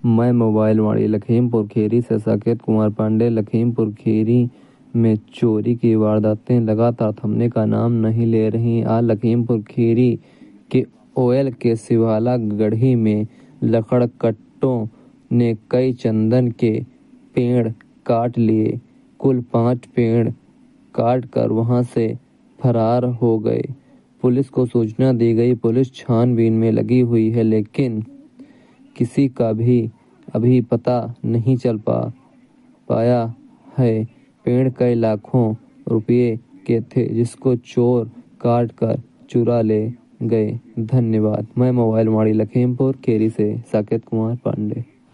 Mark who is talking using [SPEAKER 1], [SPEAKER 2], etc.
[SPEAKER 1] मैं मोबाइल वाड़ी लखीमपुर खीरी से साकेत कुमार पांडे। लखीमपुर खीरी में चोरी की वारदातें लगातार थमने का नाम नहीं ले रही। आज लखीमपुर खीरी के ओयल के शिवाला गढ़ी में लकड़कट्टों ने कई चंदन के पेड़ काट लिए। कुल 5 पेड़ काट कर वहां से फरार हो गए। पुलिस को सूचना दी गई। पुलिस छानबीन में लगी हुई है, लेकिन किसी का भी अभी पता नहीं चल पाया है। पेड़ कई लाखों रुपए के थे, जिसको चोर काट कर चुरा ले गए। धन्यवाद। मैं मोबाइल वाड़ी लखीमपुर खीरी से साकेत कुमार पांडे।